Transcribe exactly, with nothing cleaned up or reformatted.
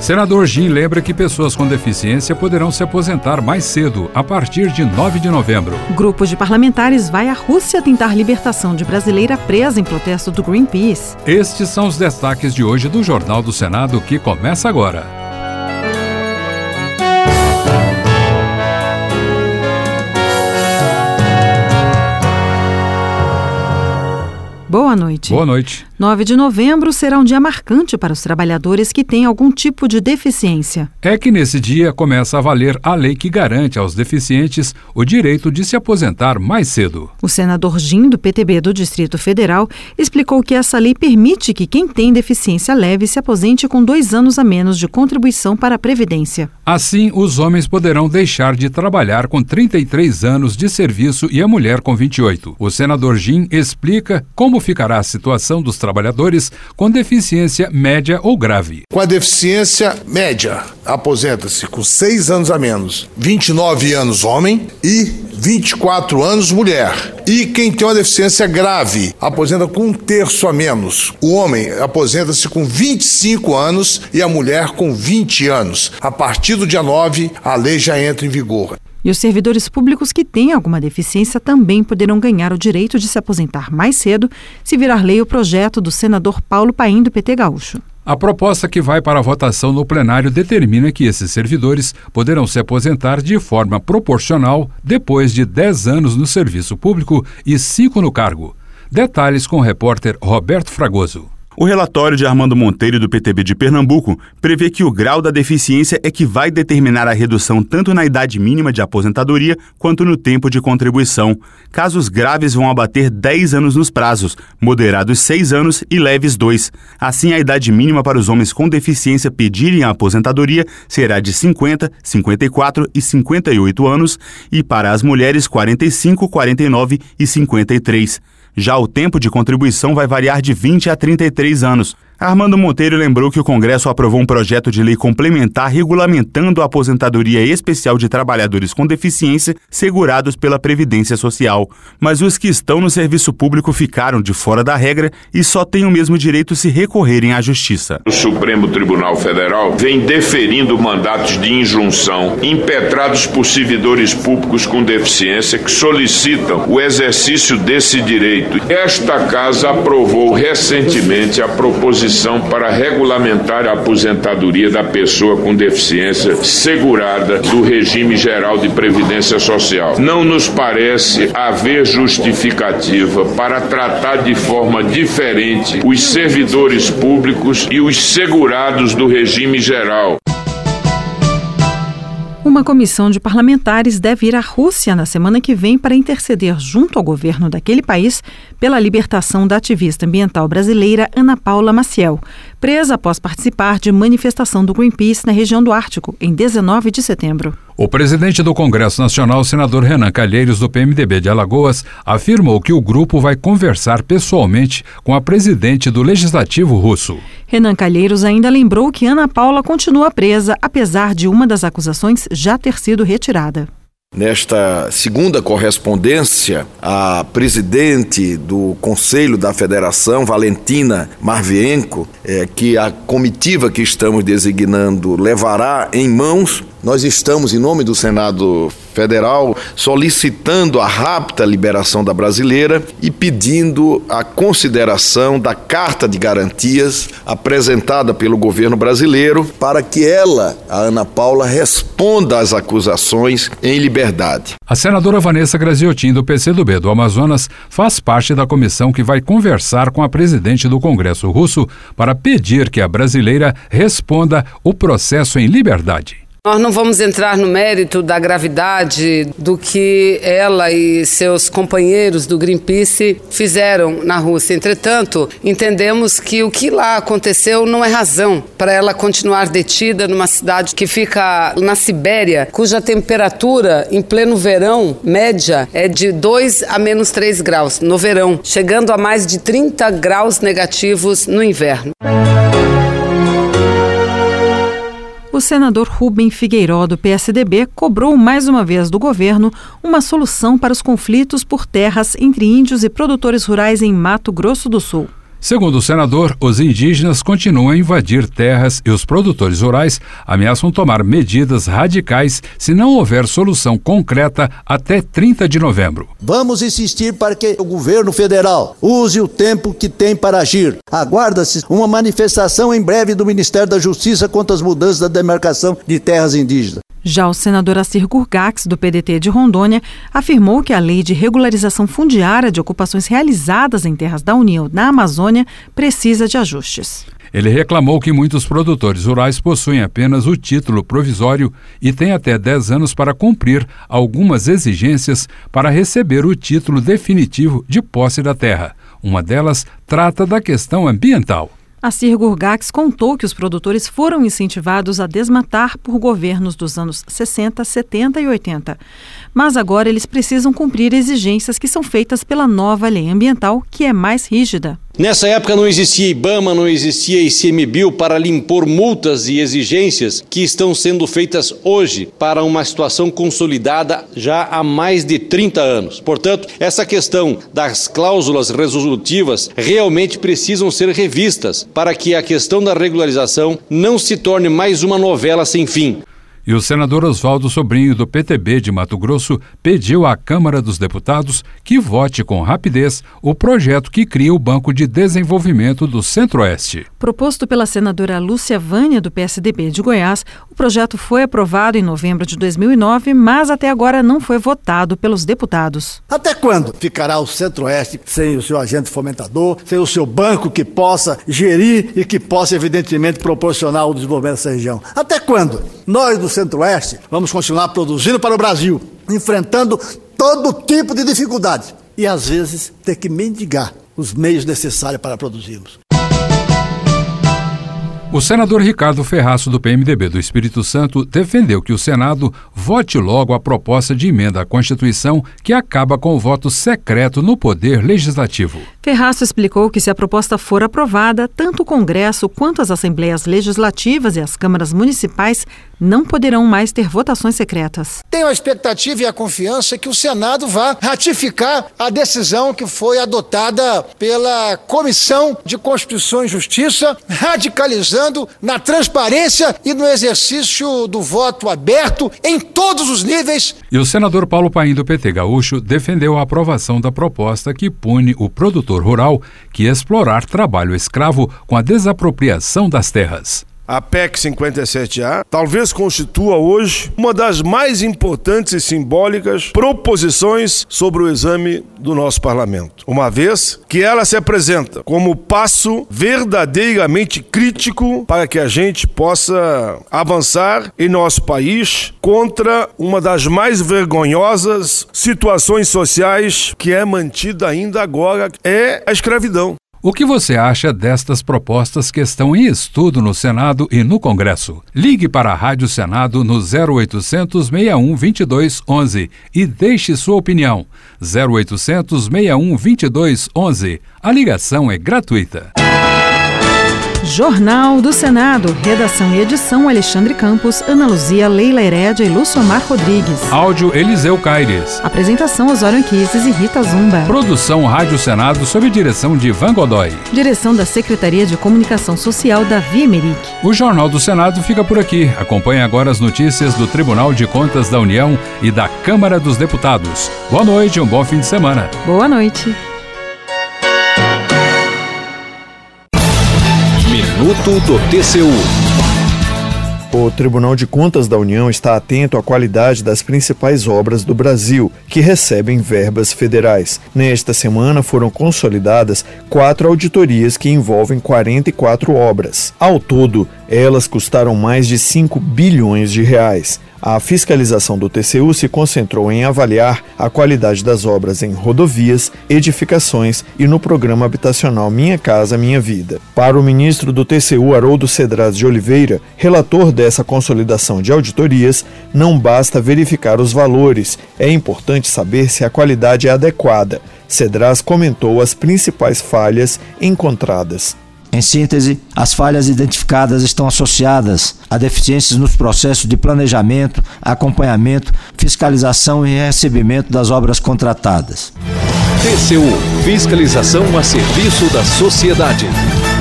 Senador Jim lembra que pessoas com deficiência poderão se aposentar mais cedo, a partir de nove de novembro. Grupo de parlamentares vai à Rússia tentar libertação de brasileira presa em protesto do Greenpeace. Estes são os destaques de hoje do Jornal do Senado, que começa agora. Boa noite. Boa noite. nove de novembro será um dia marcante para os trabalhadores que têm algum tipo de deficiência. É que nesse dia começa a valer a lei que garante aos deficientes o direito de se aposentar mais cedo. O senador Jim, do P T B do Distrito Federal, explicou que essa lei permite que quem tem deficiência leve se aposente com dois anos a menos de contribuição para a Previdência. Assim, os homens poderão deixar de trabalhar com trinta e três anos de serviço e a mulher com vinte e oito. O senador Jim explica como ficará a situação dos trabalhadores com deficiência média ou grave. Com a deficiência média, aposenta-se com seis anos a menos, vinte e nove anos homem e vinte e quatro anos mulher. E quem tem uma deficiência grave, aposenta com um terço a menos. O homem aposenta-se com vinte e cinco anos e a mulher com vinte anos. A partir do dia nove, a lei já entra em vigor. E os servidores públicos que têm alguma deficiência também poderão ganhar o direito de se aposentar mais cedo, se virar lei o projeto do senador Paulo Paim, do P T Gaúcho. A proposta que vai para a votação no plenário determina que esses servidores poderão se aposentar de forma proporcional depois de dez anos no serviço público e cinco no cargo. Detalhes com o repórter Roberto Fragoso. O relatório de Armando Monteiro, do P T B de Pernambuco, prevê que o grau da deficiência é que vai determinar a redução tanto na idade mínima de aposentadoria quanto no tempo de contribuição. Casos graves vão abater dez anos nos prazos, moderados seis anos e leves dois. Assim, a idade mínima para os homens com deficiência pedirem a aposentadoria será de cinquenta, cinquenta e quatro e cinquenta e oito anos e para as mulheres quarenta e cinco, quarenta e nove e cinquenta e três. Já o tempo de contribuição vai variar de vinte a trinta e três anos. Armando Monteiro lembrou que o Congresso aprovou um projeto de lei complementar regulamentando a aposentadoria especial de trabalhadores com deficiência segurados pela Previdência Social. Mas os que estão no serviço público ficaram de fora da regra e só têm o mesmo direito se recorrerem à Justiça. O Supremo Tribunal Federal vem deferindo mandatos de injunção impetrados por servidores públicos com deficiência que solicitam o exercício desse direito. Esta Casa aprovou recentemente a proposição para regulamentar a aposentadoria da pessoa com deficiência segurada do regime geral de previdência social. Não nos parece haver justificativa para tratar de forma diferente os servidores públicos e os segurados do regime geral. Uma comissão de parlamentares deve ir à Rússia na semana que vem para interceder junto ao governo daquele país pela libertação da ativista ambiental brasileira Ana Paula Maciel, presa após participar de manifestação do Greenpeace na região do Ártico, em dezenove de setembro. O presidente do Congresso Nacional, senador Renan Calheiros, do P M D B de Alagoas, afirmou que o grupo vai conversar pessoalmente com a presidente do Legislativo russo. Renan Calheiros ainda lembrou que Ana Paula continua presa, apesar de uma das acusações já ter sido retirada. Nesta segunda correspondência, a presidente do Conselho da Federação, Valentina Marvienko, é, que a comitiva que estamos designando levará em mãos, nós estamos, em nome do Senado Federal, solicitando a rápida liberação da brasileira e pedindo a consideração da Carta de Garantias apresentada pelo governo brasileiro para que ela, a Ana Paula, responda às acusações em liberdade. A senadora Vanessa Graziotin, do P C do B do Amazonas, faz parte da comissão que vai conversar com a presidente do Congresso russo para pedir que a brasileira responda o processo em liberdade. Nós não vamos entrar no mérito da gravidade do que ela e seus companheiros do Greenpeace fizeram na Rússia. Entretanto, entendemos que o que lá aconteceu não é razão para ela continuar detida numa cidade que fica na Sibéria, cuja temperatura em pleno verão média é de dois a menos três graus no verão, chegando a mais de trinta graus negativos no inverno. O senador Rubem Figueiró, do P S D B, cobrou mais uma vez do governo uma solução para os conflitos por terras entre índios e produtores rurais em Mato Grosso do Sul. Segundo o senador, os indígenas continuam a invadir terras e os produtores rurais ameaçam tomar medidas radicais se não houver solução concreta até trinta de novembro. Vamos insistir para que o governo federal use o tempo que tem para agir. Aguarda-se uma manifestação em breve do Ministério da Justiça contra as mudanças da demarcação de terras indígenas. Já o senador Assir Gurgax, do P D T de Rondônia, afirmou que a lei de regularização fundiária de ocupações realizadas em terras da União na Amazônia precisa de ajustes. Ele reclamou que muitos produtores rurais possuem apenas o título provisório e têm até dez anos para cumprir algumas exigências para receber o título definitivo de posse da terra. Uma delas trata da questão ambiental. Assir Gurgax contou que os produtores foram incentivados a desmatar por governos dos anos sessenta, setenta e oitenta. Mas agora eles precisam cumprir exigências que são feitas pela nova lei ambiental, que é mais rígida. Nessa época não existia IBAMA, não existia ICMBio para impor multas e exigências que estão sendo feitas hoje para uma situação consolidada já há mais de trinta anos. Portanto, essa questão das cláusulas resolutivas realmente precisam ser revistas para que a questão da regularização não se torne mais uma novela sem fim. E o senador Oswaldo Sobrinho, do P T B de Mato Grosso, pediu à Câmara dos Deputados que vote com rapidez o projeto que cria o Banco de Desenvolvimento do Centro-Oeste. Proposto pela senadora Lúcia Vânia, do P S D B de Goiás, o projeto foi aprovado em novembro de dois mil e nove, mas até agora não foi votado pelos deputados. Até quando ficará o Centro-Oeste sem o seu agente fomentador, sem o seu banco que possa gerir e que possa, evidentemente, proporcionar o desenvolvimento dessa região? Até quando nós do Centro-Oeste vamos continuar produzindo para o Brasil, enfrentando todo tipo de dificuldade e, às vezes, ter que mendigar os meios necessários para produzirmos? O senador Ricardo Ferraço, do P M D B do Espírito Santo, defendeu que o Senado vote logo a proposta de emenda à Constituição que acaba com o voto secreto no Poder Legislativo. Ferraço explicou que se a proposta for aprovada, tanto o Congresso quanto as Assembleias Legislativas e as câmaras municipais não poderão mais ter votações secretas. Tenho a expectativa e a confiança que o Senado vá ratificar a decisão que foi adotada pela Comissão de Constituição e Justiça, radicalizando na transparência e no exercício do voto aberto em todos os níveis. E o senador Paulo Paim, do P T Gaúcho, defendeu a aprovação da proposta que pune o produtor rural que explorar trabalho escravo com a desapropriação das terras. A P E C cinquenta e sete A talvez constitua hoje uma das mais importantes e simbólicas proposições sobre o exame do nosso parlamento, uma vez que ela se apresenta como passo verdadeiramente crítico para que a gente possa avançar em nosso país contra uma das mais vergonhosas situações sociais que é mantida ainda agora, é a escravidão. O que você acha destas propostas que estão em estudo no Senado e no Congresso? Ligue para a Rádio Senado no zero oitocentos, seis um, vinte e dois, onze e deixe sua opinião. zero oitocentos, seis um, vinte e dois, onze. A ligação é gratuita. Jornal do Senado. Redação e edição Alexandre Campos, Ana Luzia, Leila Herédia e Lúcio Omar Rodrigues. Áudio Eliseu Caires. Apresentação Osório Anquises e Rita Zumba. Produção Rádio Senado sob direção de Ivan Godoy. Direção da Secretaria de Comunicação Social Davi Emerick. O Jornal do Senado fica por aqui. Acompanhe agora as notícias do Tribunal de Contas da União e da Câmara dos Deputados. Boa noite e um bom fim de semana. Boa noite. Minuto do T C U. O Tribunal de Contas da União está atento à qualidade das principais obras do Brasil, que recebem verbas federais. Nesta semana foram consolidadas quatro auditorias que envolvem quarenta e quatro obras. Ao todo, elas custaram mais de cinco bilhões de reais. A fiscalização do T C U se concentrou em avaliar a qualidade das obras em rodovias, edificações e no programa habitacional Minha Casa Minha Vida. Para o ministro do T C U, Haroldo Cedras de Oliveira, relator dessa consolidação de auditorias, não basta verificar os valores, é importante saber se a qualidade é adequada. Cedras comentou as principais falhas encontradas. Em síntese, as falhas identificadas estão associadas a deficiências nos processos de planejamento, acompanhamento, fiscalização e recebimento das obras contratadas. T C U. Fiscalização a serviço da sociedade.